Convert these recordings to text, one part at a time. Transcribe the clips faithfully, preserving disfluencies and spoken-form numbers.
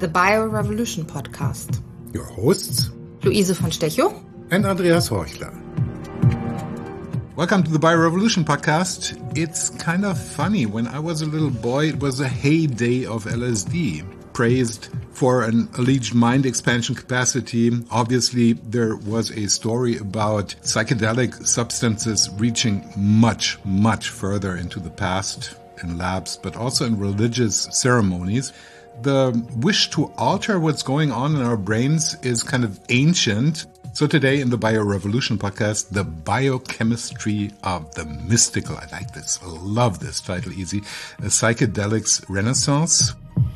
the Bio-Revolution podcast. Your hosts, Luise von Stechow and Andreas Horchler. Welcome to the Bio-Revolution podcast. It's kind of funny. When I was a little boy, it was a heyday of L S D, praised for an alleged mind expansion capacity. Obviously, there was a story about psychedelic substances reaching much, much further into the past in labs, but also in religious ceremonies. The wish to alter what's going on in our brains is kind of ancient. So today in the Bio-Revolution podcast, the biochemistry of the mystical. I like this. I love this title, easy. A psychedelics renaissance.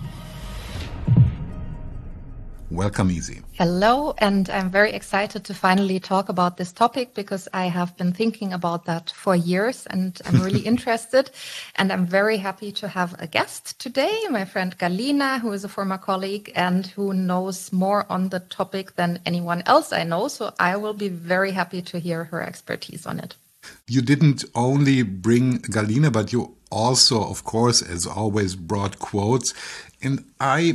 Welcome, Easy. Hello, and I'm very excited to finally talk about this topic because I have been thinking about that for years and I'm really interested. And I'm very happy to have a guest today, my friend Galina, who is a former colleague and who knows more on the topic than anyone else I know. So I will be very happy to hear her expertise on it. You didn't only bring Galina, but you also, of course, as always, brought quotes. And I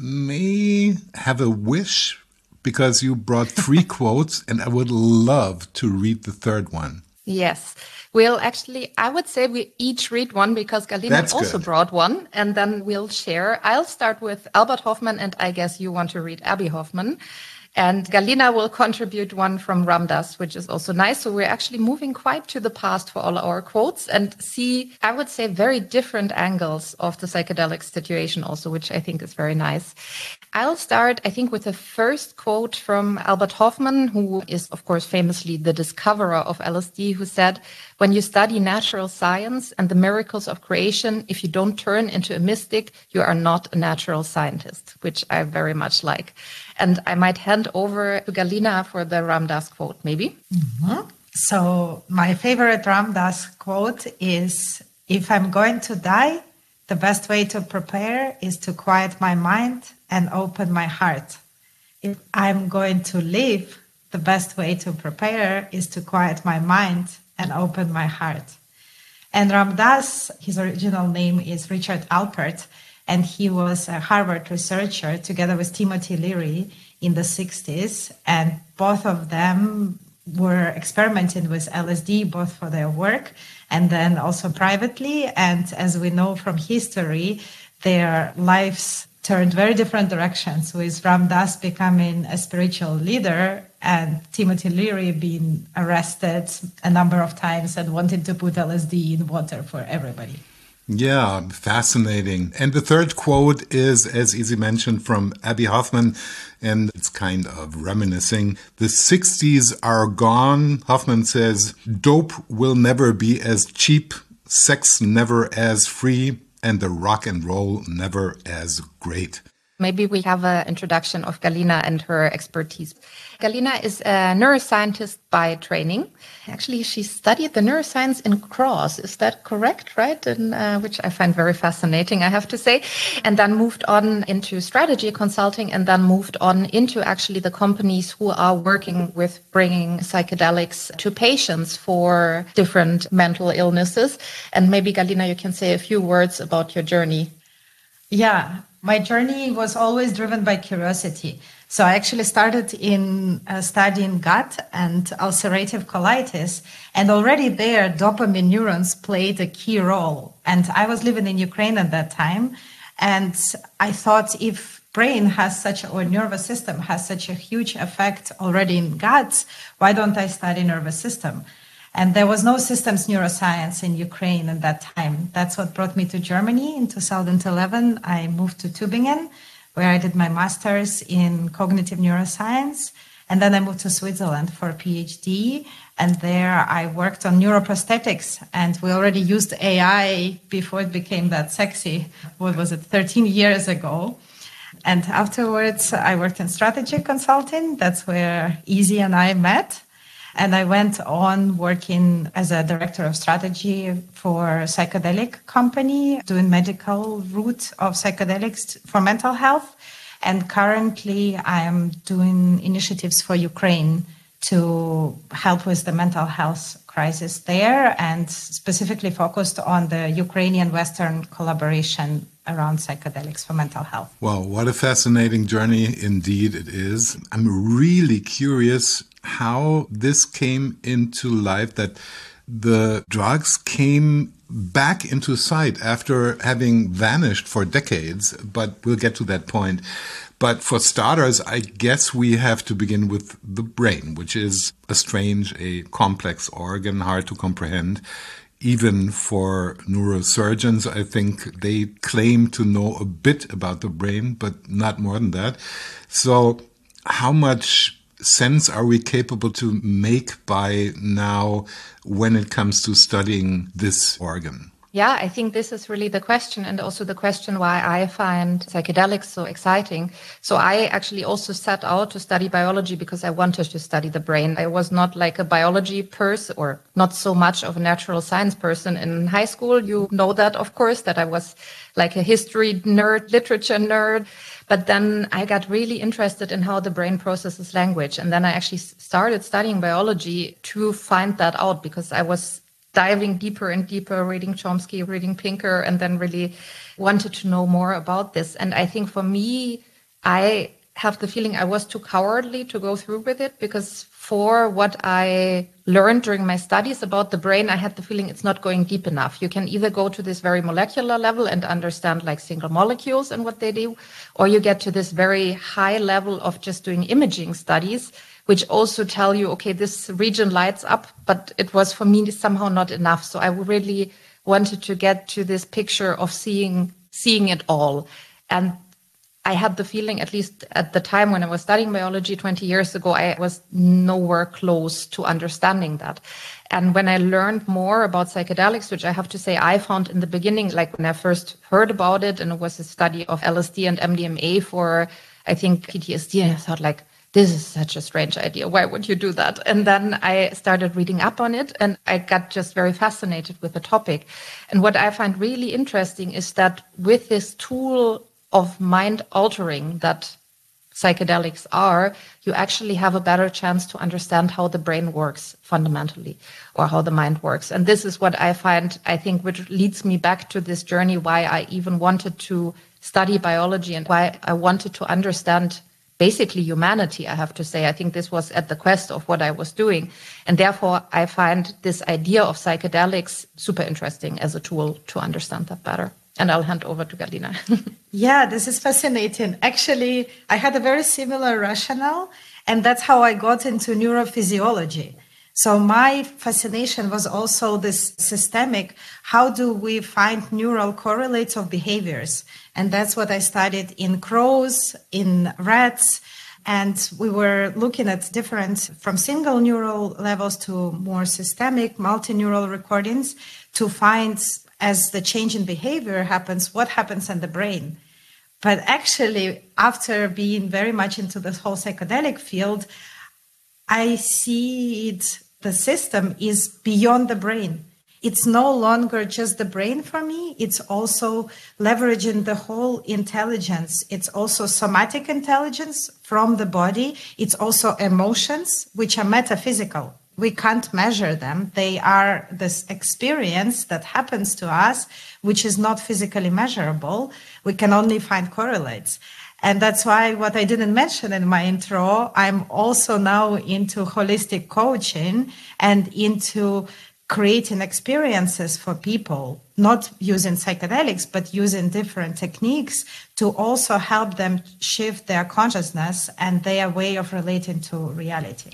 may have a wish because you brought three quotes and I would love to read the third one. Yes. We'll actually, I would say we each read one because Galina That's also good. brought one and then we'll share. I'll start with Albert Hofmann and I guess you want to read Abbie Hoffman. And Galina will contribute one from Ram Dass, which is also nice. So we're actually moving quite to the past for all our quotes and see, I would say, very different angles of the psychedelic situation also, which I think is very nice. I'll start, I think, with the first quote from Albert Hofmann, who is, of course, famously the discoverer of L S D, who said, "When you study natural science and the miracles of creation, if you don't turn into a mystic, you are not a natural scientist," which I very much like. And I might hand over to Galina for the Ram Dass quote, maybe. Mm-hmm. So my favorite Ram Dass quote is, "If I'm going to die, the best way to prepare is to quiet my mind and open my heart. If I'm going to live, the best way to prepare is to quiet my mind and open my heart." And Ram Dass, his original name is Richard Alpert, and he was a Harvard researcher together with Timothy Leary in the sixties. And both of them were experimenting with L S D, both for their work and then also privately. And as we know from history, their lives turned very different directions, with Ram Dass becoming a spiritual leader and Timothy Leary being arrested a number of times and wanting to put L S D in water for everybody. Yeah, fascinating. And the third quote is, as Easy mentioned, from Abbie Hoffman, and it's kind of reminiscing. "The sixties are gone," Hoffman says, "dope will never be as cheap, sex never as free, and the rock and roll never as great." Maybe we have an introduction of Galina and her expertise. Galina is a neuroscientist by training. Actually, she studied the neuroscience in Cross. Is that correct, right? And, uh, which I find very fascinating, I have to say. And then moved on into strategy consulting and then moved on into actually the companies who are working with bringing psychedelics to patients for different mental illnesses. And maybe, Galina, you can say a few words about your journey. Yeah. My journey was always driven by curiosity. So I actually started in uh, studying gut and ulcerative colitis. And already there, dopamine neurons played a key role. And I was living in Ukraine at that time. And I thought, if brain has such, or nervous system has such a huge effect already in guts, why don't I study nervous system? And there was no systems neuroscience in Ukraine at that time. That's what brought me to Germany in two thousand eleven. I moved to Tübingen, where I did my master's in cognitive neuroscience. And then I moved to Switzerland for a PhD. And there I worked on neuroprosthetics. And we already used A I before it became that sexy. What was it, thirteen years ago? And afterwards, I worked in strategy consulting. That's where Easy and I met. And I went on working as a director of strategy for a psychedelic company, doing medical route of psychedelics for mental health. And currently I am doing initiatives for Ukraine to help with the mental health crisis there and specifically focused on the Ukrainian-Western collaboration around psychedelics for mental health. Wow, what a fascinating journey indeed it is. I'm really curious how this came into life, that the drugs came back into sight after having vanished for decades, but we'll get to that point. But for starters, I guess we have to begin with the brain, which is a strange, a complex organ, hard to comprehend. Even for neurosurgeons, I think they claim to know a bit about the brain, but not more than that. So how much sense are we capable to make by now when it comes to studying this organ? Yeah, I think this is really the question, and also the question why I find psychedelics so exciting. So I actually also set out to study biology because I wanted to study the brain. I was not like a biology person, or not so much of a natural science person in high school. You know that, of course, that I was like a history nerd, literature nerd. But then I got really interested in how the brain processes language. And then I actually started studying biology to find that out, because I was diving deeper and deeper, reading Chomsky, reading Pinker, and then really wanted to know more about this. And I think for me, I have the feeling I was too cowardly to go through with it, because for what I learned during my studies about the brain, I had the feeling it's not going deep enough. You can either go to this very molecular level and understand like single molecules and what they do, or you get to this very high level of just doing imaging studies, which also tell you, okay, this region lights up, but it was for me somehow not enough. So I really wanted to get to this picture of seeing seeing it all. And I had the feeling, at least at the time when I was studying biology twenty years ago, I was nowhere close to understanding that. And when I learned more about psychedelics, which I have to say I found in the beginning, like when I first heard about it, and it was a study of L S D and M D M A for, I think, P T S D, and I thought like, this is such a strange idea. Why would you do that? And then I started reading up on it, and I got just very fascinated with the topic. And what I find really interesting is that with this tool of mind altering that psychedelics are, you actually have a better chance to understand how the brain works fundamentally, or how the mind works. And this is what I find, I think, which leads me back to this journey, why I even wanted to study biology and why I wanted to understand basically humanity, I have to say. I think this was at the quest of what I was doing. And therefore, I find this idea of psychedelics super interesting as a tool to understand that better. And I'll hand over to Galina. Yeah, this is fascinating. Actually, I had a very similar rationale, and that's how I got into neurophysiology. So my fascination was also this systemic, how do we find neural correlates of behaviors? And that's what I studied in crows, in rats, and we were looking at different, from single neural levels to more systemic, multineural recordings to find, as the change in behavior happens, what happens in the brain. But actually, after being very much into this whole psychedelic field, I see it, the system is beyond the brain. It's no longer just the brain for me. It's also leveraging the whole intelligence. It's also somatic intelligence from the body. It's also emotions, which are metaphysical. We can't measure them. They are this experience that happens to us, which is not physically measurable. We can only find correlates. And that's why what I didn't mention in my intro, I'm also now into holistic coaching and into creating experiences for people, not using psychedelics, but using different techniques to also help them shift their consciousness and their way of relating to reality.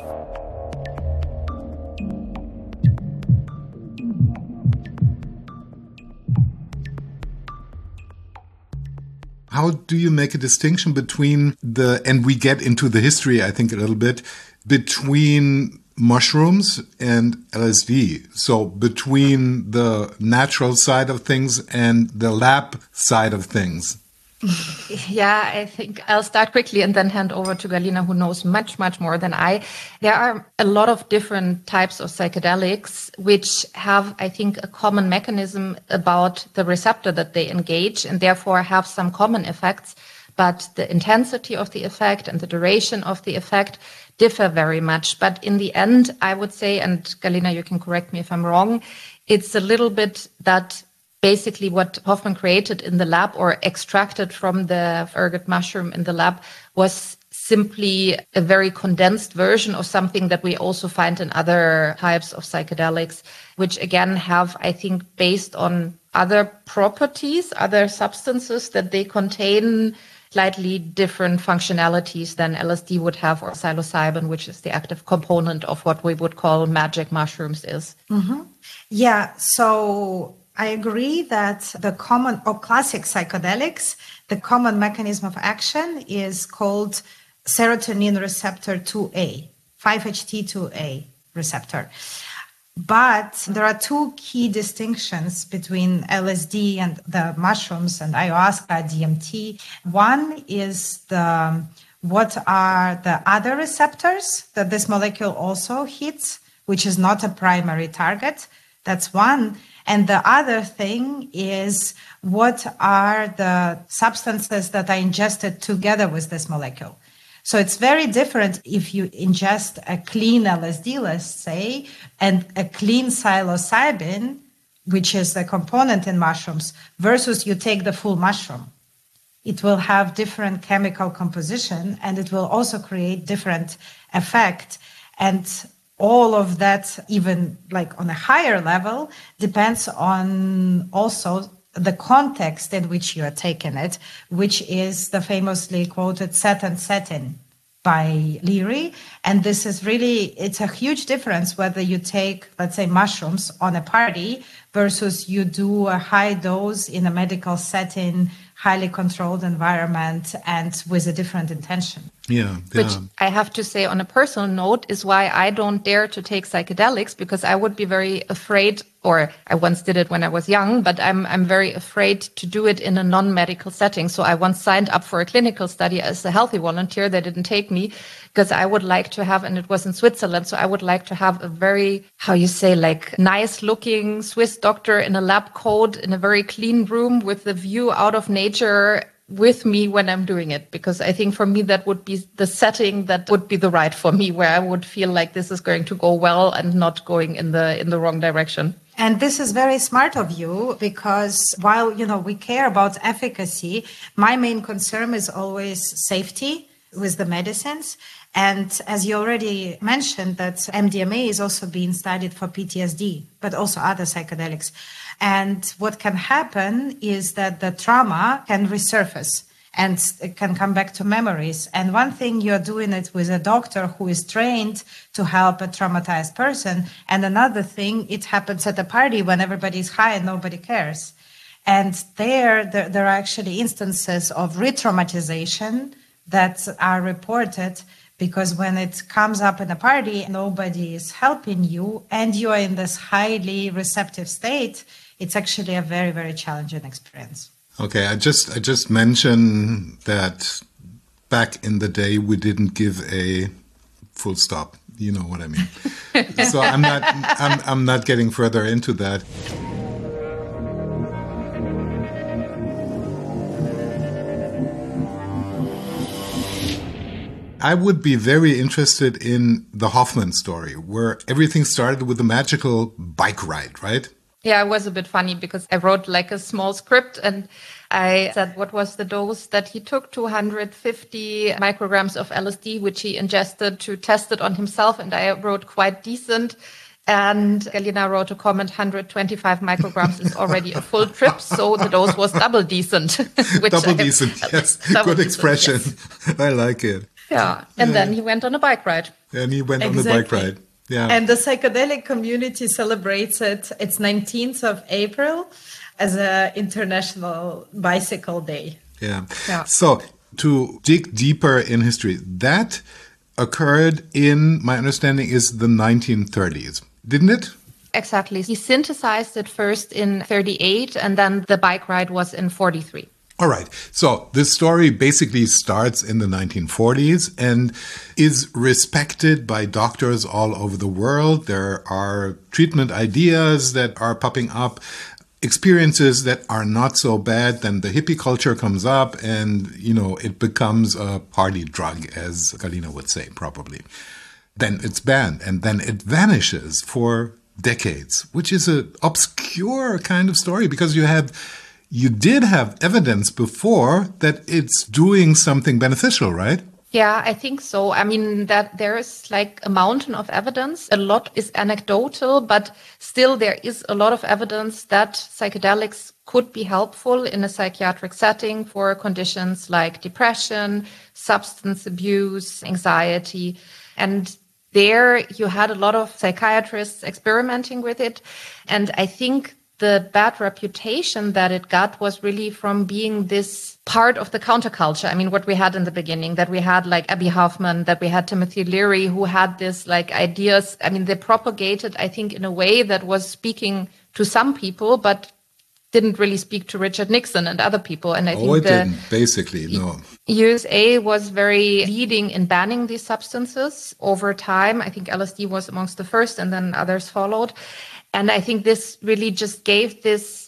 How do you make a distinction between the, and we get into the history, I think, a little bit, between mushrooms and L S D? So between the natural side of things and the lab side of things? Yeah, I think I'll start quickly and then hand over to Galina, who knows much, much more than I. There are a lot of different types of psychedelics, which have, I think, a common mechanism about the receptor that they engage, and therefore have some common effects. but the intensity of the effect and the duration of the effect differ very much. But in the end, I would say, and Galina, you can correct me if I'm wrong, it's a little bit that basically what Hofmann created in the lab or extracted from the ergot mushroom in the lab was simply a very condensed version of something that we also find in other types of psychedelics, which again have, I think, based on other properties, other substances that they contain, slightly different functionalities than L S D would have, or psilocybin, which is the active component of what we would call magic mushrooms is. Mm-hmm. Yeah, so I agree that the common or classic psychedelics, the common mechanism of action is called serotonin receptor two A, five H T two A receptor. But there are two key distinctions between L S D and the mushrooms and ayahuasca, D M T. One is the what are the other receptors that this molecule also hits, which is not a primary target. That's one. And the other thing is what are the substances that are ingested together with this molecule. So it's very different if you ingest a clean L S D, let's say, and a clean psilocybin, which is a component in mushrooms, versus you take the full mushroom. It will have different chemical composition and it will also create different effect. And all of that, even like on a higher level, depends on also the context in which you are taking it, which is the famously quoted set and setting by Leary. And this is really, it's a huge difference whether you take, let's say, mushrooms on a party versus you do a high dose in a medical setting, highly controlled environment and with a different intention. Yeah, Which yeah. I have to say on a personal note is why I don't dare to take psychedelics, because I would be very afraid, or I once did it when I was young, but I'm I'm very afraid to do it in a non-medical setting. So I once signed up for a clinical study as a healthy volunteer. They didn't take me because I would like to have, and it was in Switzerland, so I would like to have a very, how you say, like nice looking Swiss doctor in a lab coat in a very clean room with the view out of nature with me when I'm doing it, because I think for me that would be the setting that would be the right for me, where I would feel like this is going to go well and not going in the in the wrong direction. And this is very smart of you, because while, you know, we care about efficacy, my main concern is always safety with the medicines. And as you already mentioned, that M D M A is also being studied for P T S D, but also other psychedelics. And what can happen is that the trauma can resurface and it can come back to memories. And one thing, you're doing it with a doctor who is trained to help a traumatized person. And another thing, it happens at a party when everybody's high and nobody cares. And there, there, there are actually instances of re-traumatization that are reported, because when it comes up in a party, nobody is helping you and you are in this highly receptive state. It's actually a very, very challenging experience. Okay, I just I just mentioned that back in the day we didn't give a full stop. You know what I mean. So I'm not I'm I'm not getting further into that. I would be very interested in the Hofmann story, where everything started with a magical bike ride, right? Yeah, it was a bit funny because I wrote like a small script and I said what was the dose that he took, two hundred fifty micrograms of L S D, which he ingested to test it on himself. And I wrote quite decent. And Galina wrote a comment, one hundred twenty-five micrograms is already a full trip. So the dose was double decent. Which double I, decent, yes. double Good decent, expression. Yes. I like it. Yeah. And yeah. Then he went on a bike ride. And he went Exactly. on the bike ride. Yeah. And the psychedelic community celebrates it. It's nineteenth of April as an International Bicycle Day. Yeah. yeah. So to dig deeper in history, that occurred in, my understanding is the nineteen thirties, didn't it? Exactly. He synthesized it first in thirty-eight and then the bike ride was in forty-three. All right. So this story basically starts in the nineteen forties and is respected by doctors all over the world. There are treatment ideas that are popping up. experiences that are not so bad, then the hippie culture comes up and, you know, it becomes a party drug, as Galina would say, probably. Then it's banned and then it vanishes for decades, which is an obscure kind of story because you have, you did have evidence before that it's doing something beneficial, right? Yeah, I think so. I mean, that there is like a mountain of evidence. A lot is anecdotal, but still there is a lot of evidence that psychedelics could be helpful in a psychiatric setting for conditions like depression, substance abuse, anxiety. And there you had a lot of psychiatrists experimenting with it. And I think the bad reputation that it got was really from being this part of the counterculture. I mean, what we had in the beginning, that we had like Abbie Hoffman, that we had Timothy Leary, who had this like ideas. I mean, they propagated, I think, in a way that was speaking to some people, but didn't really speak to Richard Nixon and other people. And I oh, think it the didn't, basically, no. U S A was very leading in banning these substances over time. I think L S D was amongst the first and then others followed. And I think this really just gave this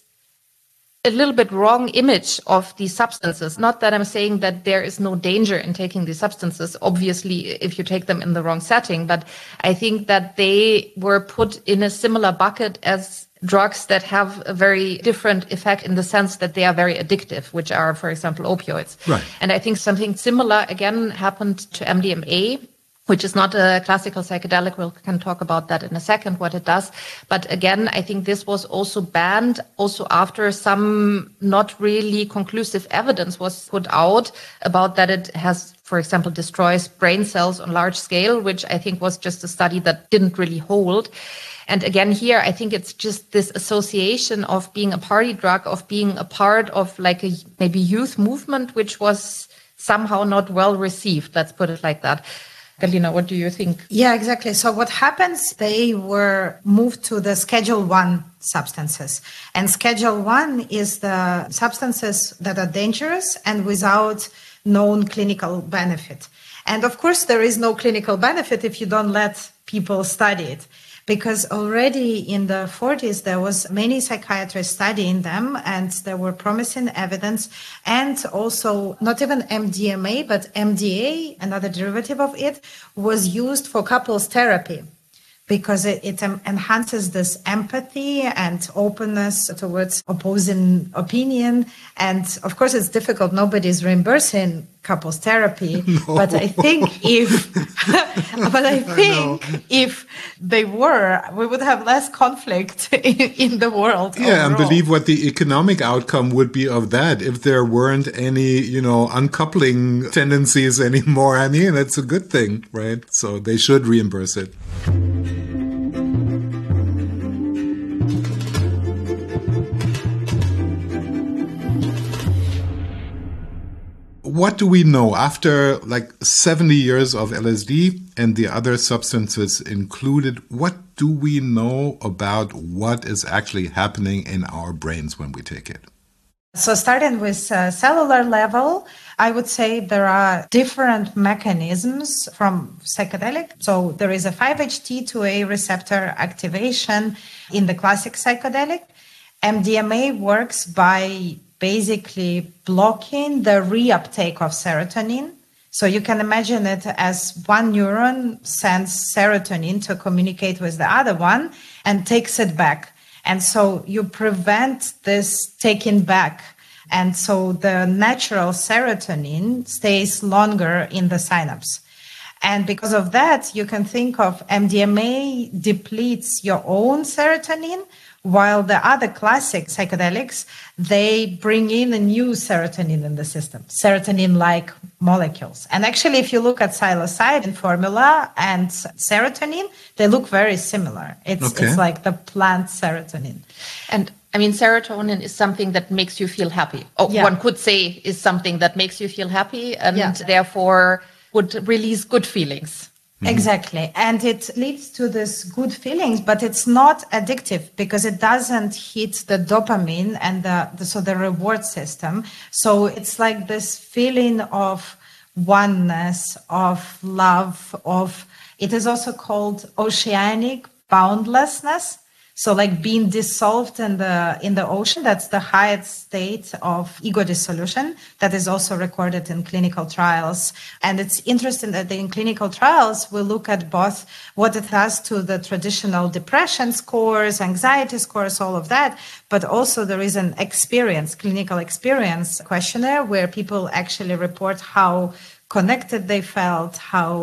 a little bit wrong image of these substances. Not that I'm saying that there is no danger in taking these substances, obviously, if you take them in the wrong setting. But I think that they were put in a similar bucket as drugs that have a very different effect in the sense that they are very addictive, which are, for example, opioids. Right. And I think something similar, again, happened to M D M A, which is not a classical psychedelic. We can talk about that in a second, what it does. But again, I think this was also banned also after some not really conclusive evidence was put out about that it has, for example, destroys brain cells on large scale, which I think was just a study that didn't really hold. And again, here, I think it's just this association of being a party drug, of being a part of like a maybe youth movement, which was somehow not well received. Let's put it like that. Galina, what do you think? Yeah, exactly. So what happens, they were moved to the Schedule One substances. And Schedule One is the substances that are dangerous and without known clinical benefit. And of course, there is no clinical benefit if you don't let people study it. Because already in the forties, there was many psychiatrists studying them and there were promising evidence. And also not even M D M A, but M D A, another derivative of it, was used for couples therapy because it, it um, enhances this empathy and openness towards opposing opinion. And of course, it's difficult. Nobody's reimbursing couples therapy. No. But I think if, but I think I if they were, we would have less conflict in, in the world. Yeah, overall. and believe what the economic outcome would be of that if there weren't any, you know, uncoupling tendencies anymore. I mean, that's a good thing, right? So they should reimburse it. What do we know after like seventy years of L S D and the other substances included? What do we know about what is actually happening in our brains when we take it? So starting with uh, cellular level, I would say there are different mechanisms from psychedelic. So there is a five H T two A receptor activation in the classic psychedelic. M D M A works by basically blocking the reuptake of serotonin. So you can imagine it as one neuron sends serotonin to communicate with the other one and takes it back. And so you prevent this taking back. And so the natural serotonin stays longer in the synapse. And because of that, you can think of M D M A depletes your own serotonin, while the other classic psychedelics, they bring in a new serotonin in the system, serotonin-like molecules. And actually, if you look at psilocybin formula and serotonin, they look very similar. It's Okay. it's like the plant serotonin. And I mean, serotonin is something that makes you feel happy. Oh, Yeah. one could say is something that makes you feel happy and Yeah. therefore would release good feelings. Exactly. And it leads to this good feelings, but it's not addictive because it doesn't hit the dopamine and the, the so the reward system. So it's like this feeling of oneness, of love, of it is also called oceanic boundlessness. So like being dissolved in the in the ocean, that's the highest state of ego dissolution that is also recorded in clinical trials. And it's interesting that in clinical trials, we look at both what it has to the traditional depression scores, anxiety scores, all of that, but also there is an experience, clinical experience questionnaire where people actually report how connected they felt,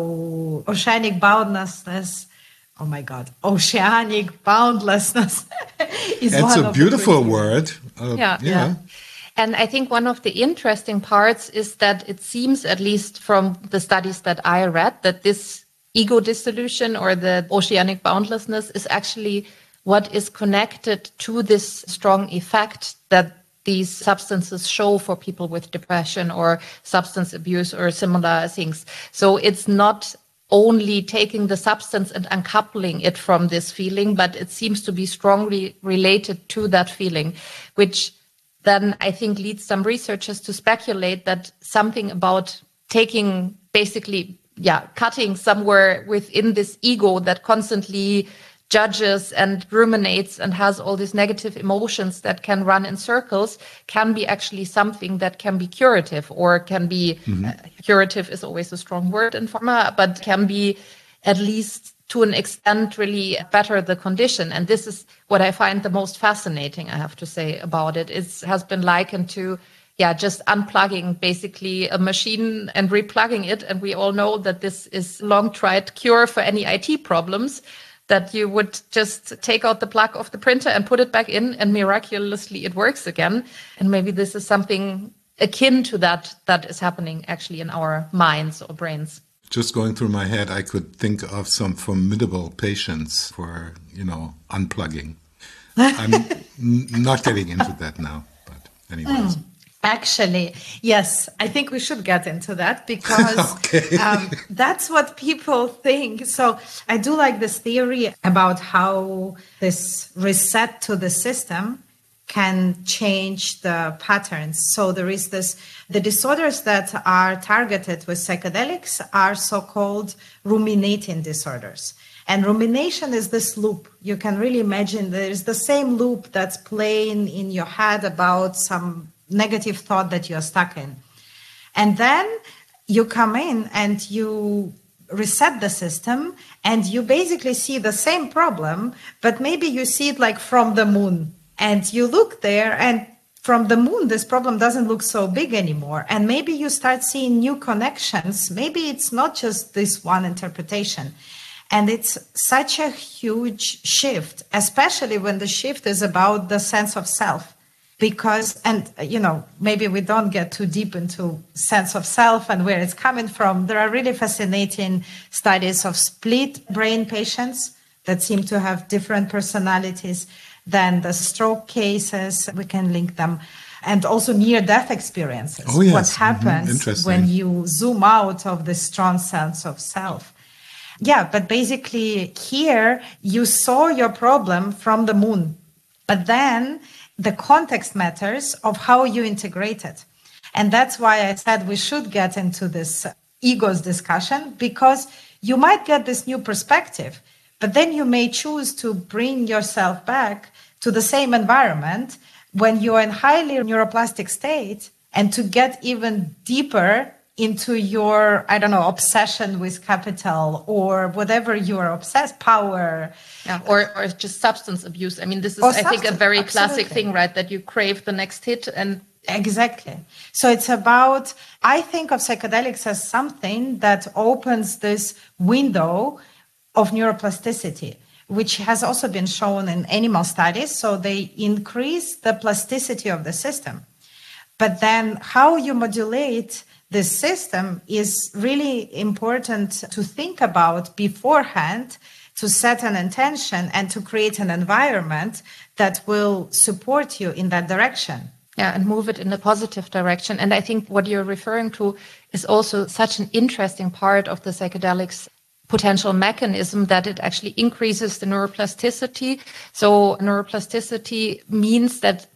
how oceanic boundlessness Oh my God, oceanic boundlessness is That's one a of beautiful the word. Uh, yeah, yeah. yeah. And I think one of the interesting parts is that it seems, at least from the studies that I read, that this ego dissolution or the oceanic boundlessness is actually what is connected to this strong effect that these substances show for people with depression or substance abuse or similar things. So it's not only taking the substance and uncoupling it from this feeling, but it seems to be strongly related to that feeling, which then I think leads some researchers to speculate that something about taking basically, yeah, cutting somewhere within this ego that constantly judges and ruminates and has all these negative emotions that can run in circles can be actually something that can be curative or can be mm-hmm. uh, curative is always a strong word in pharma, but can be at least to an extent really better the condition. And this is what I find the most fascinating, I have to say, about it. It has been likened to yeah, just unplugging basically a machine and replugging it. And we all know that this is long tried cure for any I T problems, that you would just take out the plug of the printer and put it back in and miraculously it works again. And maybe this is something akin to that that is happening actually in our minds or brains. Just going through my head, I could think of some formidable patients for, you know, unplugging. I'm n- not getting into that now, but anyways. Mm. Actually, yes, I think we should get into that because okay. um, that's what people think. So I do like this theory about how this reset to the system can change the patterns. So there is this, the disorders that are targeted with psychedelics are so-called ruminating disorders. And rumination is this loop. You can really imagine there is the same loop that's playing in your head about some negative thought that you're stuck in. And then you come in and you reset the system and you basically see the same problem, but maybe you see it like from the moon. And you look there and from the moon, this problem doesn't look so big anymore. And maybe you start seeing new connections. Maybe it's not just this one interpretation. And it's such a huge shift, especially when the shift is about the sense of self. Because, and, you know, maybe we don't get too deep into sense of self and where it's coming from. There are really fascinating studies of split brain patients that seem to have different personalities than the stroke cases. We can link them. And also near-death experiences. Oh, yes. What happens mm-hmm. when you zoom out of the strong sense of self. Yeah, but basically here you saw your problem from the moon. But then the context matters of how you integrate it. And that's why I said we should get into this egos discussion, because you might get this new perspective, but then you may choose to bring yourself back to the same environment when you're in highly neuroplastic state and to get even deeper into your, I don't know, obsession with capital or whatever you are obsessed, power. Yeah, or, or just substance abuse. I mean, this is, I think, a very absolutely. classic thing, right? That you crave the next hit and... Exactly. So it's about, I think of psychedelics as something that opens this window of neuroplasticity, which has also been shown in animal studies. So they increase the plasticity of the system. But then how you modulate this system is really important to think about beforehand, to set an intention and to create an environment that will support you in that direction. Yeah, and move it in a positive direction. And I think what you're referring to is also such an interesting part of the psychedelics potential mechanism, that it actually increases the neuroplasticity. So neuroplasticity means that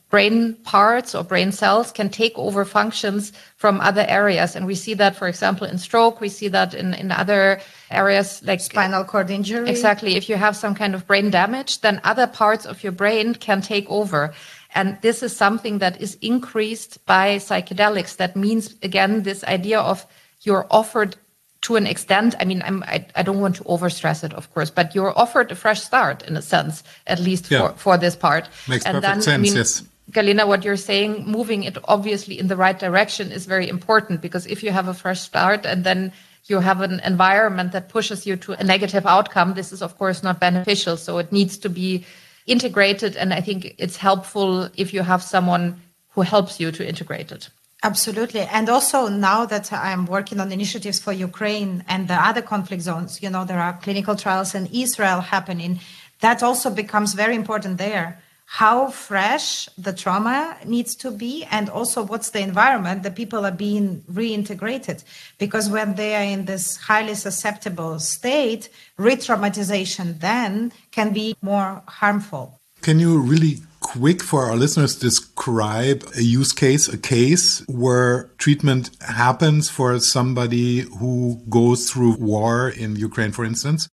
brain parts or brain cells can take over functions from other areas. And we see that, for example, in stroke. We see that in, in other areas like spinal cord injury. Exactly. If you have some kind of brain damage, then other parts of your brain can take over. And this is something that is increased by psychedelics. That means, again, this idea of you're offered to an extent, I mean, I'm, I, I don't want to overstress it, of course, but you're offered a fresh start in a sense, at least yeah. for, for this part. Makes and perfect then, sense, I mean, yes. Galina, what you're saying, moving it obviously in the right direction is very important, because if you have a fresh start and then you have an environment that pushes you to a negative outcome, this is, of course, not beneficial. So it needs to be integrated. And I think it's helpful if you have someone who helps you to integrate it. Absolutely. And also now that I'm working on initiatives for Ukraine and the other conflict zones, you know, there are clinical trials in Israel happening. That also becomes very important there. How fresh the trauma needs to be, and also what's the environment that people are being reintegrated. Because when they are in this highly susceptible state, re-traumatization then can be more harmful. Can you really quick for our listeners describe a use case, a case where treatment happens for somebody who goes through war in Ukraine, for instance?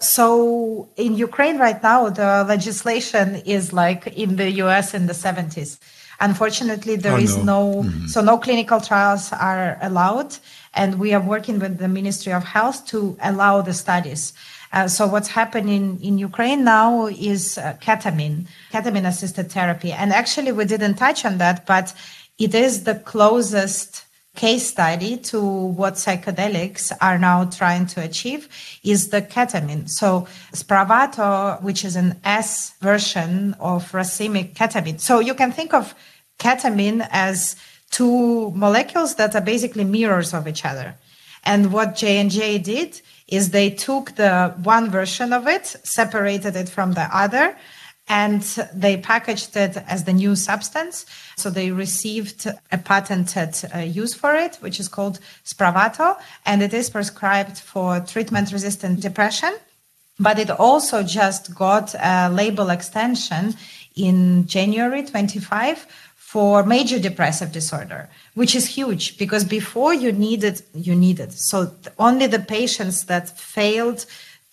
So in Ukraine right now, the legislation is like in the U S in the seventies. Unfortunately, there oh, is no, no, mm-hmm. so no clinical trials are allowed. And we are working with the Ministry of Health to allow the studies. Uh, so what's happening in Ukraine now is uh, ketamine, ketamine-assisted therapy. And actually, we didn't touch on that, but it is the closest case study to what psychedelics are now trying to achieve is the ketamine. So Spravato, which is an S version of racemic ketamine. So you can think of ketamine as two molecules that are basically mirrors of each other. And what J and J did is they took the one version of it, separated it from the other, and they packaged it as the new substance. So they received a patented uh, use for it, which is called Spravato, and it is prescribed for treatment-resistant depression. But it also just got a label extension in January twenty-fifth for major depressive disorder, which is huge because before you needed, you needed. So only the patients that failed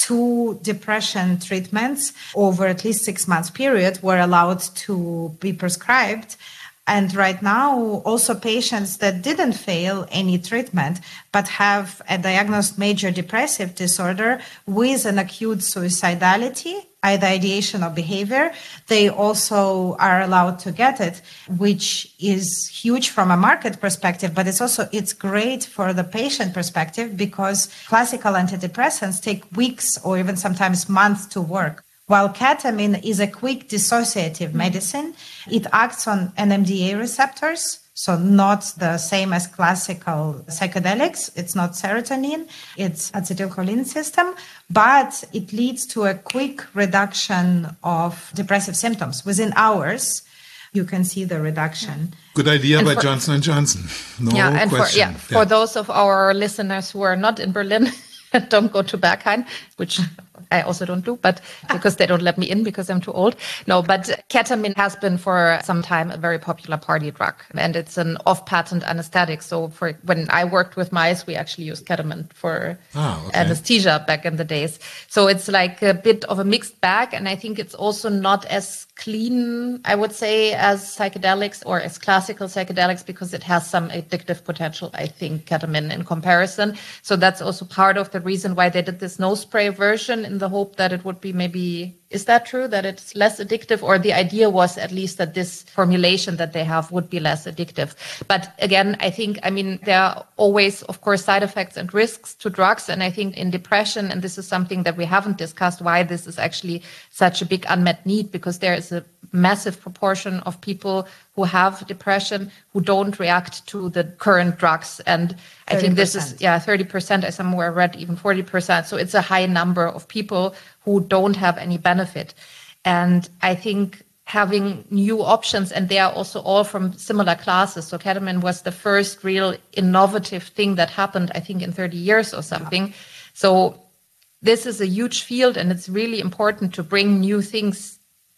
two depression treatments over at least six months period were allowed to be prescribed. And right now, also patients that didn't fail any treatment, but have a diagnosed major depressive disorder with an acute suicidality, either ideation or behavior, they also are allowed to get it, which is huge from a market perspective, but it's also, it's great for the patient perspective because classical antidepressants take weeks or even sometimes months to work. While ketamine is a quick dissociative medicine, it acts on N M D A receptors, so not the same as classical psychedelics. It's not serotonin, it's acetylcholine system, but it leads to a quick reduction of depressive symptoms. Within hours, you can see the reduction. Good idea and by for, Johnson and Johnson. No yeah, and question. For, yeah, yeah, for those of our listeners who are not in Berlin, don't go to Berghain, which I also don't do, but because they don't let me in because I'm too old. No, but ketamine has been for some time a very popular party drug, and it's an off-patent anesthetic. So for when I worked with mice, we actually used ketamine for oh, okay. anesthesia back in the days. So it's like a bit of a mixed bag, and I think it's also not as clean, I would say, as psychedelics or as classical psychedelics because it has some addictive potential, I think, ketamine in comparison. So that's also part of the reason why they did this nose spray version in the hope that it would be maybe, is that true, that it's less addictive? Or the idea was at least that this formulation that they have would be less addictive. But again, I think, I mean, there are always, of course, side effects and risks to drugs. And I think in depression, and this is something that we haven't discussed, why this is actually such a big unmet need, because there is a massive proportion of people who have depression who don't react to the current drugs. And I think this is, yeah, thirty percent, I somewhere read even forty percent. So it's a high number of people who don't have any benefit. And I think having new options, and they are also all from similar classes. So ketamine was the first real innovative thing that happened, I think, in thirty years or something. Yeah. So this is a huge field, and it's really important to bring new things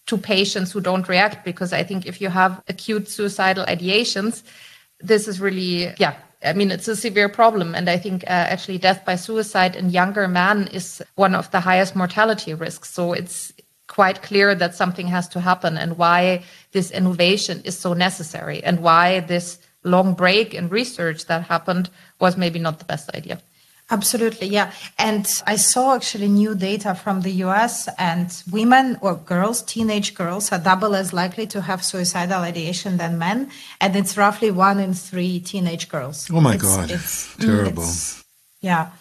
to patients who don't react, because I think if you have acute suicidal ideations, this is really, yeah, I mean, it's a severe problem. And I think uh, actually death by suicide in younger men is one of the highest mortality risks. So it's quite clear that something has to happen, and why this innovation is so necessary, and why this long break in research that happened was maybe not the best idea. Absolutely, yeah. And I saw actually new data from the U S, and women or girls, teenage girls, are double as likely to have suicidal ideation than men. And it's roughly one in three teenage girls. Oh my it's, God, it's terrible. It's, yeah.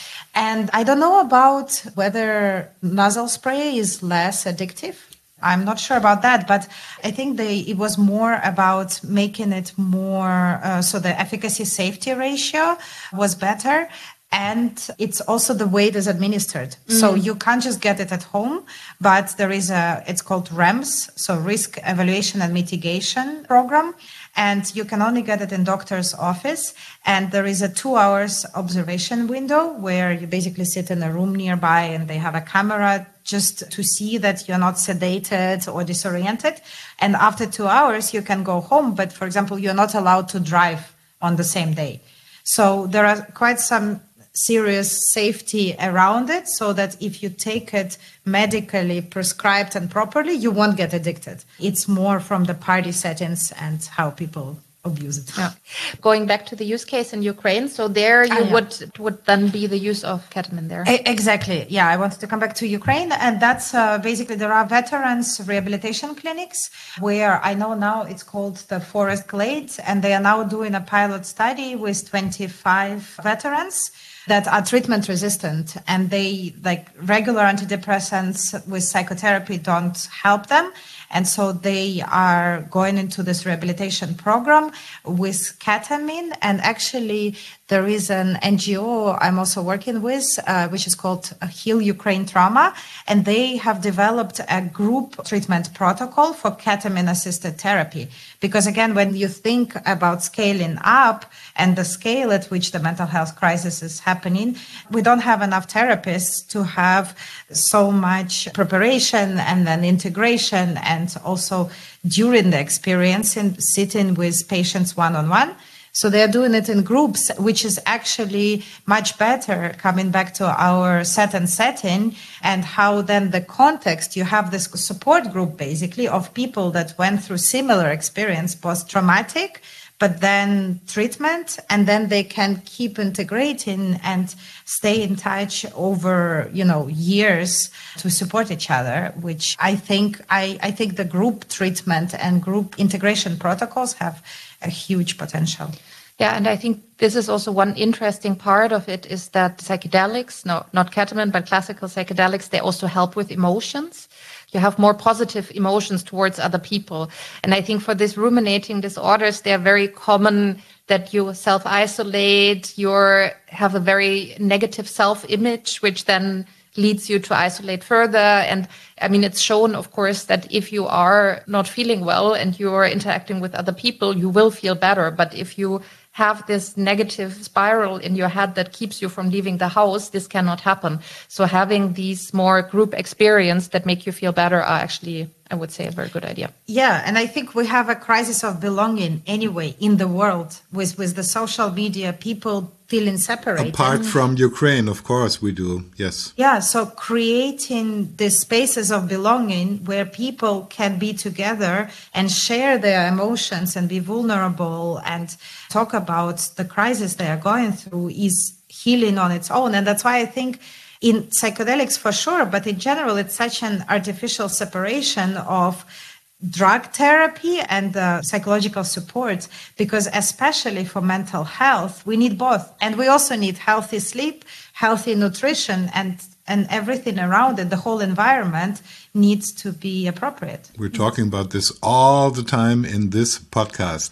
And I don't know about whether nasal spray is less addictive. I'm not sure about that, but I think they, it was more about making it more, uh, so the efficacy safety ratio was better. And it's also the way it is administered. Mm-hmm. So you can't just get it at home, but there is a, it's called REMS, so Risk Evaluation and Mitigation Program. And you can only get it in doctor's office. And there is a two hours observation window where you basically sit in a room nearby, and they have a camera just to see that you're not sedated or disoriented. And after two hours, you can go home. But for example, you're not allowed to drive on the same day. So there are quite some serious safety around it, so that if you take it medically prescribed and properly, you won't get addicted. It's more from the party settings and how people abuse it. Yeah. Going back to the use case in Ukraine, so there you ah, yeah. would would then be the use of ketamine there. Exactly. Yeah, I wanted to come back to Ukraine, and that's uh, basically there are veterans rehabilitation clinics where I know now it's called the Forest Glade, and they are now doing a pilot study with twenty-five veterans that are treatment resistant, and they, like, regular antidepressants with psychotherapy don't help them. And so they are going into this rehabilitation program with ketamine. And actually, there is an N G O I'm also working with, uh, which is called Heal Ukraine Trauma. And they have developed a group treatment protocol for ketamine-assisted therapy. Because again, when you think about scaling up and the scale at which the mental health crisis is happening, we don't have enough therapists to have so much preparation and then integration, and also during the experience in sitting with patients one-on-one. So they're doing it in groups, which is actually much better, coming back to our set and setting, and how then the context, you have this support group basically of people that went through similar experience, post-traumatic, but then treatment, and then they can keep integrating and stay in touch over, you know, years to support each other, which I think, I, I think the group treatment and group integration protocols have a huge potential. Yeah, and I think this is also one interesting part of it, is that psychedelics, no, not ketamine, but classical psychedelics, they also help with emotions. You have more positive emotions towards other people. And I think for these ruminating disorders, they're very common, that you self-isolate, you have a very negative self-image, which then leads you to isolate further. And I mean, it's shown, of course, that if you are not feeling well and you're interacting with other people, you will feel better. But if you have this negative spiral in your head that keeps you from leaving the house, this cannot happen. So having these more group experience that make you feel better are actually, I would say, a very good idea. Yeah, and I think we have a crisis of belonging anyway in the world with, with the social media, people feeling separated. Apart from Ukraine, of course, we do, yes. Yeah, so creating these spaces of belonging where people can be together and share their emotions and be vulnerable and talk about the crisis they are going through is healing on its own. And that's why I think in psychedelics for sure, but in general, it's such an artificial separation of drug therapy and uh, psychological support, because especially for mental health, we need both. And we also need healthy sleep, healthy nutrition, and, and everything around it. The whole environment needs to be appropriate. We're talking about this all the time in this podcast.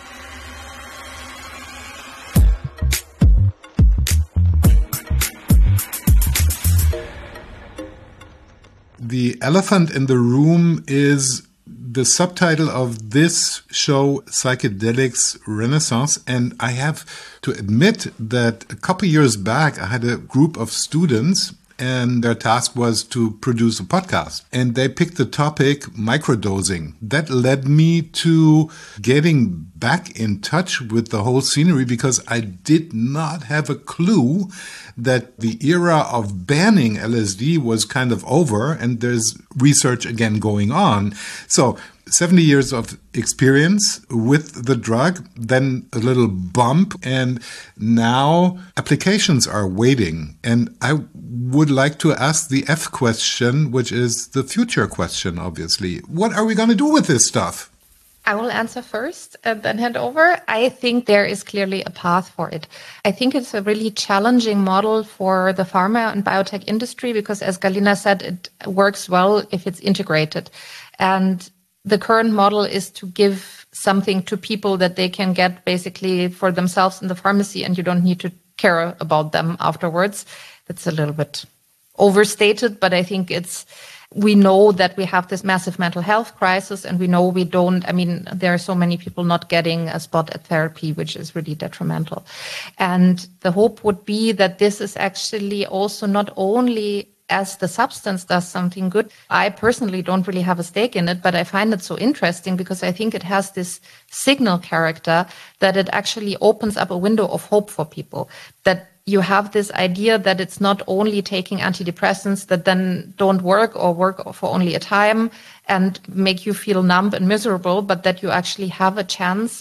The elephant in the room is the subtitle of this show, Psychedelics Renaissance. And I have to admit that a couple years back, I had a group of students and their task was to produce a podcast. And they picked the topic microdosing. That led me to getting back in touch with the whole scenery because I did not have a clue that the era of banning L S D was kind of over, and there's research again going on. So seventy years of experience with the drug, then a little bump, and now applications are waiting. And I would like to ask the F question, which is the future question, obviously. What are we going to do with this stuff? I will answer first and then hand over. I think there is clearly a path for it. I think it's a really challenging model for the pharma and biotech industry because, as Galina said, it works well if it's integrated. And the current model is to give something to people that they can get basically for themselves in the pharmacy, and you don't need to care about them afterwards. That's a little bit overstated, but I think it's, we know that we have this massive mental health crisis, and we know we don't, I mean, there are so many people not getting a spot at therapy, which is really detrimental. And the hope would be that this is actually also not only as the substance does something good. I personally don't really have a stake in it, but I find it so interesting because I think it has this signal character that it actually opens up a window of hope for people, that you have this idea that it's not only taking antidepressants that then don't work or work for only a time and make you feel numb and miserable, but that you actually have a chance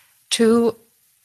to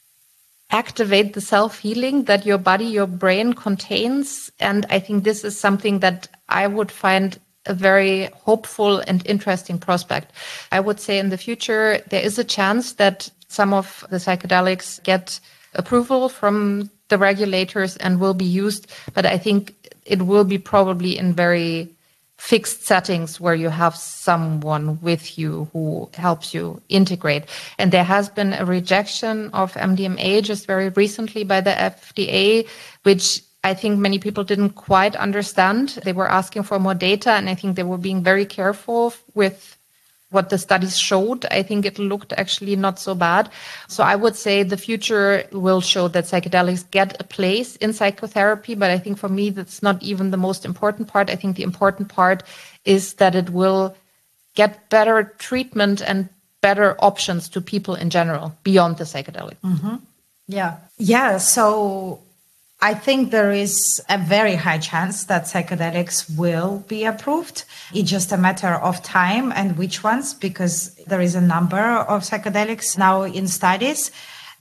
activate the self-healing that your body, your brain contains. And I think this is something that I would find a very hopeful and interesting prospect. I would say in the future, there is a chance that some of the psychedelics get approval from the regulators and will be used, but I think it will be probably in very fixed settings where you have someone with you who helps you integrate. And there has been a rejection of M D M A just very recently by the F D A, which I think many people didn't quite understand. They were asking for more data, and I think they were being very careful with what the studies showed. I think it looked actually not so bad. So I would say the future will show that psychedelics get a place in psychotherapy. But I think for me, that's not even the most important part. I think the important part is that it will get better treatment and better options to people in general beyond the psychedelic. Mm-hmm. Yeah. Yeah. So I think there is a very high chance that psychedelics will be approved. It's just a matter of time and which ones, because there is a number of psychedelics now in studies.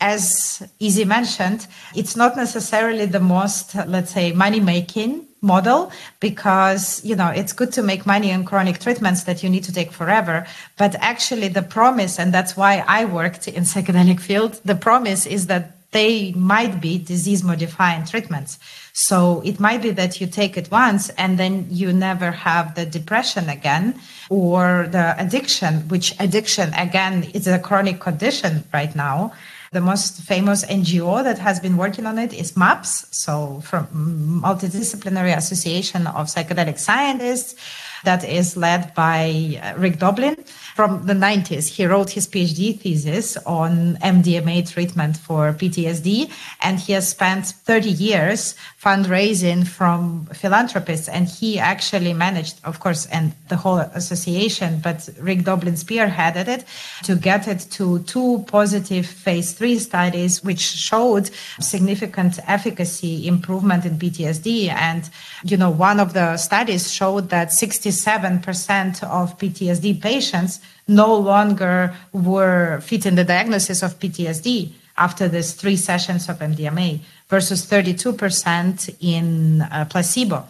As Izzy mentioned, it's not necessarily the most, let's say, money-making model, because, you know, it's good to make money on chronic treatments that you need to take forever. But actually the promise, and that's why I worked in psychedelic field, the promise is that they might be disease-modifying treatments. So it might be that you take it once and then you never have the depression again, or the addiction, which addiction, again, is a chronic condition right now. The most famous N G O that has been working on it is MAPS, so from Multidisciplinary Association of Psychedelic Scientists, that is led by Rick Doblin. From the nineties, he wrote his PhD thesis on M D M A treatment for P T S D, and he has spent thirty years fundraising from philanthropists, and he actually managed, of course, and the whole association, but Rick Doblin spearheaded it to get it to two positive phase three studies, which showed significant efficacy improvement in P T S D. And, you know, one of the studies showed that sixty-seven percent of P T S D patients no longer were fit in the diagnosis of P T S D after these three sessions of M D M A versus thirty-two percent in uh, placebo.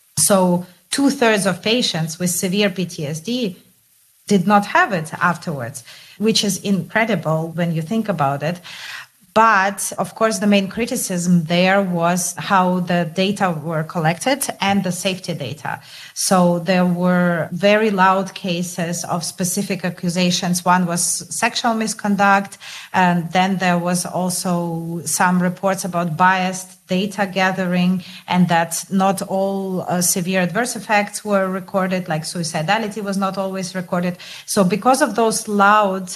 So two thirds of patients with severe P T S D did not have it afterwards, which is incredible when you think about it. But of course, the main criticism there was how the data were collected and the safety data. So there were very loud cases of specific accusations. One was sexual misconduct, and then there was also some reports about biased data gathering, and that not all uh, severe adverse effects were recorded, like suicidality was not always recorded. So because of those loud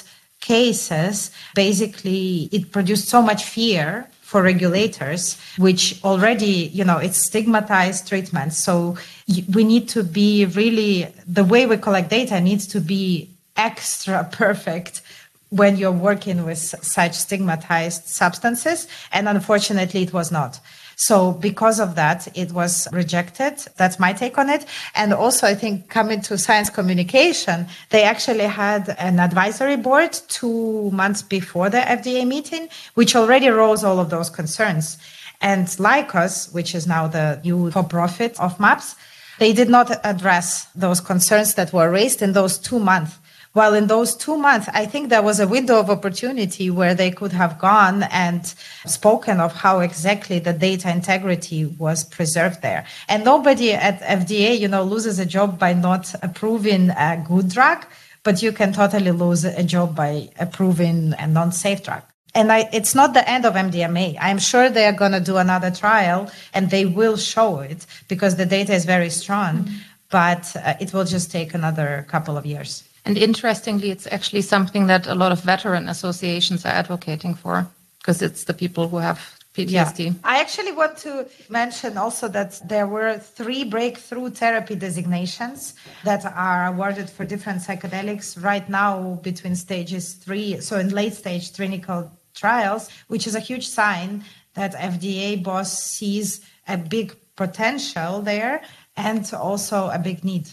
cases, basically it produced so much fear for regulators, which already, you know, it's stigmatized treatment. So we need to be really, the way we collect data needs to be extra perfect when you're working with such stigmatized substances. And unfortunately, it was not. So because of that, it was rejected. That's my take on it. And also, I think coming to science communication, they actually had an advisory board two months before the F D A meeting, which already rose all of those concerns. And Lykos, which is now the new for-profit of MAPS, they did not address those concerns that were raised in those two months. Well, in those two months, I think there was a window of opportunity where they could have gone and spoken of how exactly the data integrity was preserved there. And nobody at F D A, you know, loses a job by not approving a good drug, but you can totally lose a job by approving a non-safe drug. And I, it's not the end of M D M A. I'm sure they are going to do another trial and they will show it because the data is very strong, mm-hmm. but uh, it will just take another couple of years. And interestingly, it's actually something that a lot of veteran associations are advocating for because it's the people who have P T S D. Yeah. I actually want to mention also that there were three breakthrough therapy designations that are awarded for different psychedelics right now between stages three, so in late stage clinical trials, which is a huge sign that F D A boss sees a big potential there and also a big need.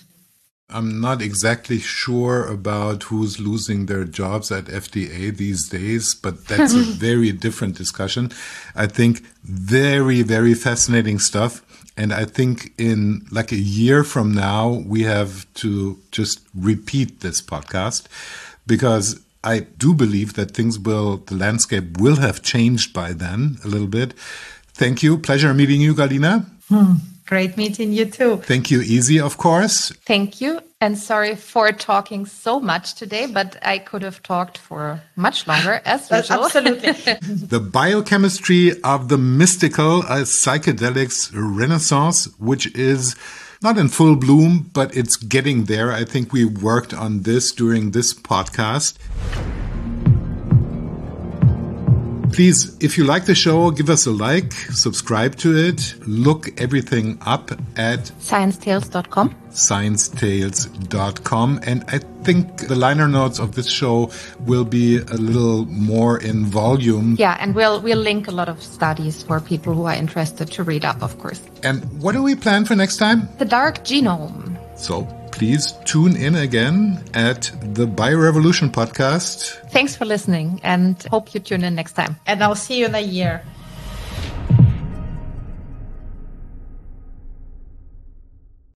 I'm not exactly sure about who's losing their jobs at F D A these days, but that's a very different discussion. I think very, very fascinating stuff. And I think in like a year from now, we have to just repeat this podcast because I do believe that things will, the landscape will have changed by then a little bit. Thank you. Pleasure meeting you, Galina. Hmm. Great meeting you too. Thank you, Easy, of course. Thank you. And sorry for talking so much today, but I could have talked for much longer, as usual. Absolutely. The biochemistry of the mystical, a psychedelics renaissance, which is not in full bloom, but it's getting there. I think we worked on this during this podcast. Please, if you like the show, give us a like, subscribe to it, look everything up at science tales dot com. science tales dot com. And I think the liner notes of this show will be a little more in volume. Yeah, and we'll we'll link a lot of studies for people who are interested to read up, of course. And what do we plan for next time? The Dark Genome. So please tune in again at the Biorevolution podcast. Thanks for listening and hope you tune in next time. And I'll see you in a year.